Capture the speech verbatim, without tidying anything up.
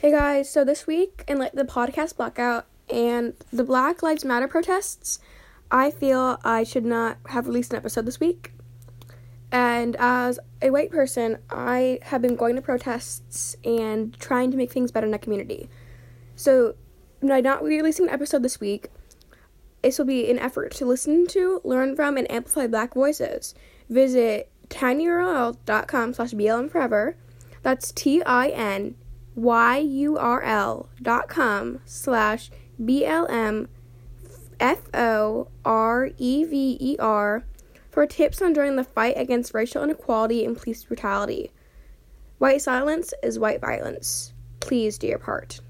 Hey guys, so this week in like the podcast blackout and the Black Lives Matter protests, I feel I should not have released an episode this week. And as a white person, I have been going to protests and trying to make things better in the community. So by not releasing an episode this week, this will be an effort to listen to, learn from, and amplify Black voices. Visit tinyurl.com slash BLM forever. That's T-I-N Y-U-R-L dot com slash B-L-M F-O-R-E-V-E-R for tips on joining the fight against racial inequality and police brutality. White silence is white violence. Please do your part.